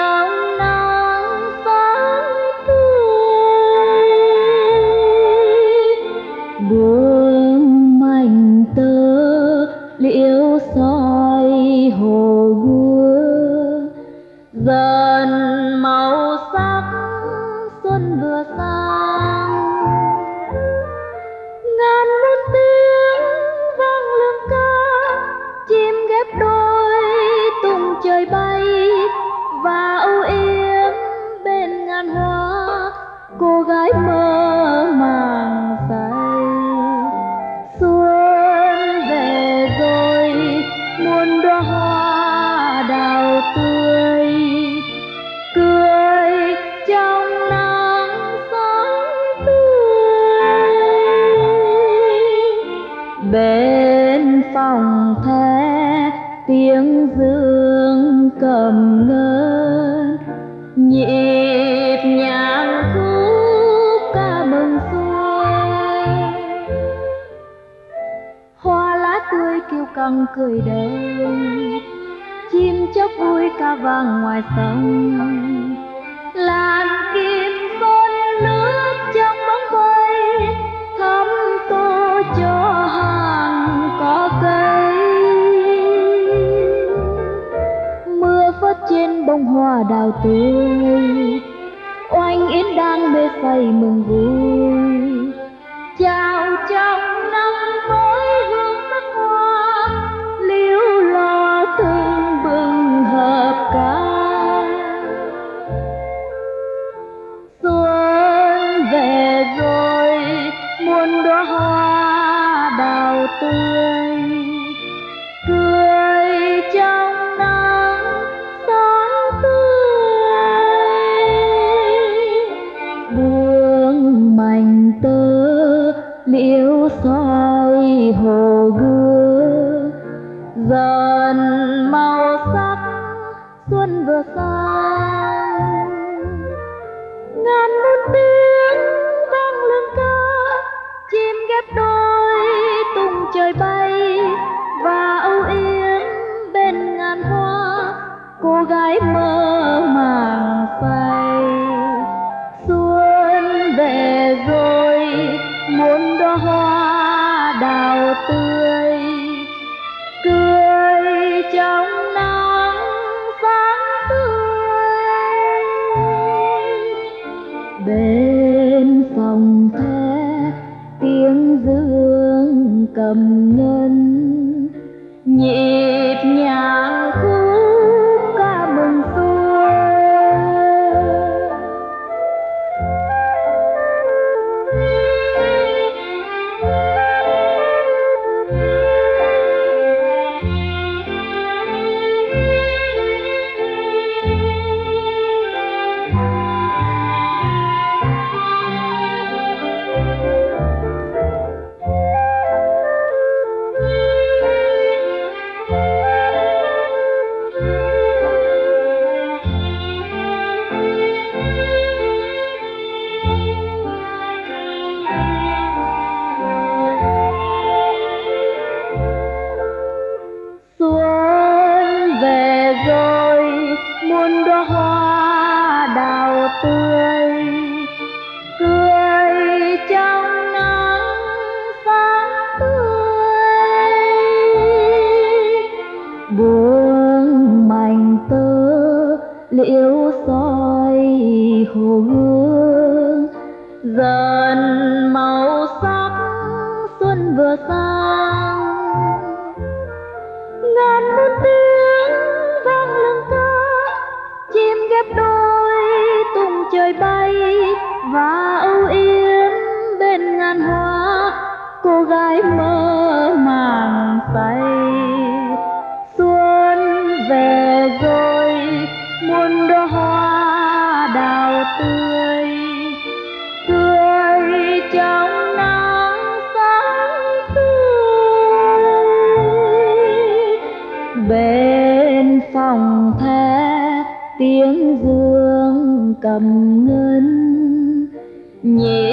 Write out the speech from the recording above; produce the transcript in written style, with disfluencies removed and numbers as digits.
trong nắng sáng tươi, buông mảnh tơ liễu soi hồ gươm, dần màu sắc xuân vừa sang. Ngàn muôn tiếng vang lương ca, chim ghép đôi tung trời bay, và âu yếm bên ngàn hoa cô gái mơ màng say. Xuân về rồi muôn đóa hoa đào tươi, cười trong nắng sáng tươi. Bên phòng the tiếng dương cầm ngân, nhịp nhàng khúc ca mừng xuân. Hoa lá tươi kêu căng cười đời, chim chóc vui ca vang ngoài sông. Làn kim xuân nước trong bóng vây, thắm tô cho hàng cỏ cây. Mưa phớt trên bông hoa đào tươi, oanh yến đang mê say mừng vui. Chào trong năm mới hương sắc hoa, liễu lo tương bừng hợp ca. Xuân về rồi muôn đóa hoa đào tươi, cười trong nắng sáng tươi. Buông mảnh tơ liễu soi hồ gươm, dần màu sắc xuân vừa sang. Ngàn muôn tiếng vang lương ca, chim ghép đôi tung trời bay, và âu yếm bên ngàn hoa cô gái mơ màng say. Xuân về rồi muôn đóa hoa đào tươi, cười trong nắng sáng tươi. Bên phòng the tiếng dương cầm ngân, nhịp nhàng khúc ca mừng xuân. Xuân về rồi muôn đóa hoa đào tươi, cười trong nắng sáng tươi. Buông mảnh tơ liễu soi hồ gươm, dần màu sắc xuân vừa sang. Ngàn muôn tiếng vang lương ca, chim ghép đôi tung trời bay, và âu yếm bên ngàn hoa cô gái mơ màng say. Xuân về rồi muôn đóa hoa đào tươi, cười trong nắng sáng tươi. Bên phòng the tiếng dương cầm ngân, nhịp